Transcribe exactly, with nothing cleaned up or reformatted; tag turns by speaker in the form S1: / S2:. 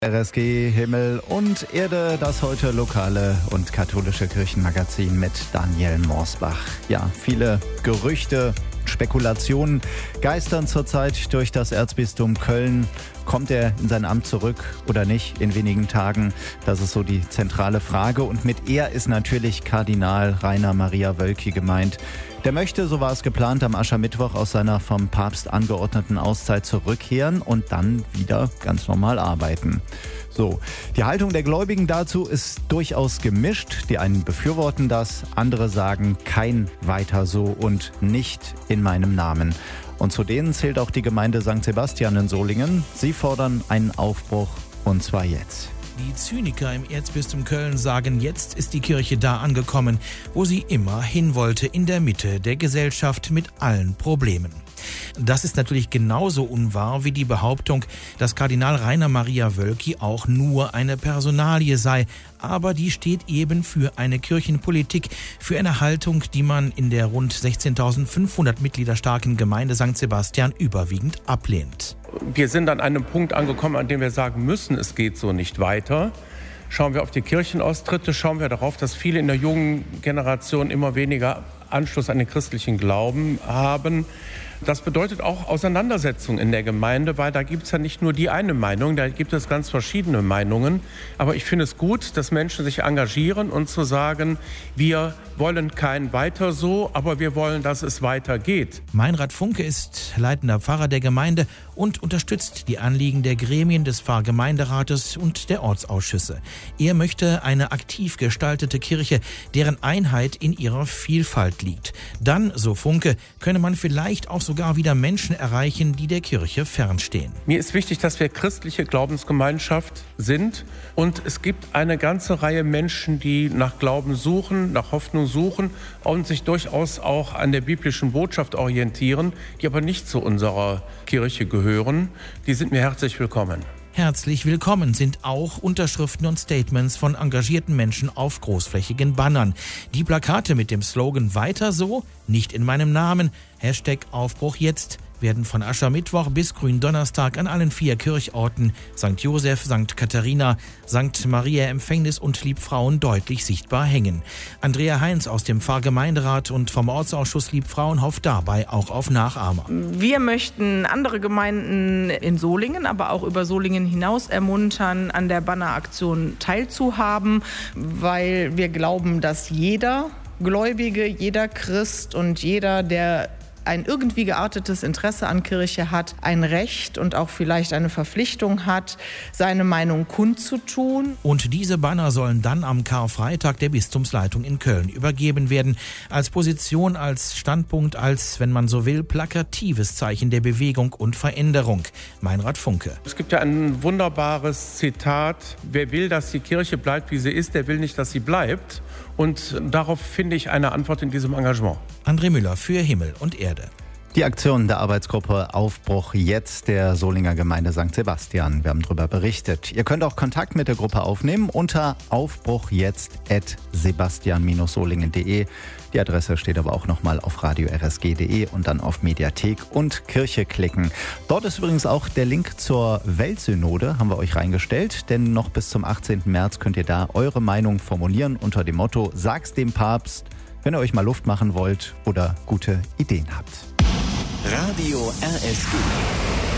S1: R S G, Himmel und Erde, das heute lokale und katholische Kirchenmagazin mit Daniel Morsbach. Ja, viele Gerüchte, Spekulationen geistern zurzeit durch das Erzbistum Köln. Kommt er in sein Amt zurück oder nicht in wenigen Tagen? Das ist so die zentrale Frage. Und mit er ist natürlich Kardinal Rainer Maria Wölki gemeint. Der möchte, so war es geplant, am Aschermittwoch aus seiner vom Papst angeordneten Auszeit zurückkehren und dann wieder ganz normal arbeiten. So, die Haltung der Gläubigen dazu ist durchaus gemischt. Die einen befürworten das, andere sagen kein weiter so und nicht in meinem Namen. Und zu denen zählt auch die Gemeinde Sankt Sebastian in Solingen. Sie fordern einen Aufbruch und zwar jetzt.
S2: Die Zyniker im Erzbistum Köln sagen, jetzt ist die Kirche da angekommen, wo sie immer hin wollte, in der Mitte der Gesellschaft mit allen Problemen. Das ist natürlich genauso unwahr wie die Behauptung, dass Kardinal Rainer Maria Wölki auch nur eine Personalie sei. Aber die steht eben für eine Kirchenpolitik, für eine Haltung, die man in der rund sechzehntausendfünfhundert Mitglieder starken Gemeinde Sankt Sebastian überwiegend ablehnt.
S3: Wir sind an einem Punkt angekommen, an dem wir sagen müssen, es geht so nicht weiter. Schauen wir auf die Kirchenaustritte, schauen wir darauf, dass viele in der jungen Generation immer weniger Anschluss an den christlichen Glauben haben. Das bedeutet auch Auseinandersetzung in der Gemeinde, weil da gibt es ja nicht nur die eine Meinung, da gibt es ganz verschiedene Meinungen. Aber ich finde es gut, dass Menschen sich engagieren und zu sagen, wir wollen kein Weiter so, aber wir wollen, dass es weitergeht.
S2: Meinrad Funke ist leitender Pfarrer der Gemeinde und unterstützt die Anliegen der Gremien des Pfarrgemeinderates und der Ortsausschüsse. Er möchte eine aktiv gestaltete Kirche, deren Einheit in ihrer Vielfalt liegt. Dann, so Funke, könne man vielleicht auch sogar wieder Menschen erreichen, die der Kirche fernstehen.
S3: Mir ist wichtig, dass wir christliche Glaubensgemeinschaft sind und es gibt eine ganze Reihe Menschen, die nach Glauben suchen, nach Hoffnung suchen und sich durchaus auch an der biblischen Botschaft orientieren, die aber nicht zu unserer Kirche gehören. Die sind mir herzlich willkommen.
S2: Herzlich willkommen sind auch Unterschriften und Statements von engagierten Menschen auf großflächigen Bannern. Die Plakate mit dem Slogan "Weiter so, nicht in meinem Namen", Hashtag Aufbruch jetzt, werden von Aschermittwoch bis Gründonnerstag an allen vier Kirchorten Sankt Josef, Sankt Katharina, Sankt Maria Empfängnis und Liebfrauen deutlich sichtbar hängen. Andrea Heinz aus dem Pfarrgemeinderat und vom Ortsausschuss Liebfrauen hofft dabei auch auf Nachahmer.
S4: Wir möchten andere Gemeinden in Solingen, aber auch über Solingen hinaus ermuntern, an der Banneraktion teilzuhaben, weil wir glauben, dass jeder Gläubige, jeder Christ und jeder, der ein irgendwie geartetes Interesse an Kirche hat, ein Recht und auch vielleicht eine Verpflichtung hat, seine Meinung kundzutun.
S2: Und diese Banner sollen dann am Karfreitag der Bistumsleitung in Köln übergeben werden. Als Position, als Standpunkt, als, wenn man so will, plakatives Zeichen der Bewegung und Veränderung. Meinrad Funke.
S3: Es gibt ja ein wunderbares Zitat: Wer will, dass die Kirche bleibt, wie sie ist, der will nicht, dass sie bleibt. Und darauf finde ich eine Antwort in diesem Engagement.
S2: André Müller für Himmel und Erde.
S1: Die Aktion der Arbeitsgruppe Aufbruch jetzt der Solinger Gemeinde Sankt Sebastian. Wir haben darüber berichtet. Ihr könnt auch Kontakt mit der Gruppe aufnehmen unter aufbruchjetzt at sebastian dash solingen punkt de. Die Adresse steht aber auch nochmal auf radio r s g punkt de und dann auf Mediathek und Kirche klicken. Dort ist übrigens auch der Link zur Weltsynode, haben wir euch reingestellt, denn noch bis zum achtzehnten März könnt ihr da eure Meinung formulieren unter dem Motto "Sag's dem Papst", wenn ihr euch mal Luft machen wollt oder gute Ideen habt.
S5: Radio R S G.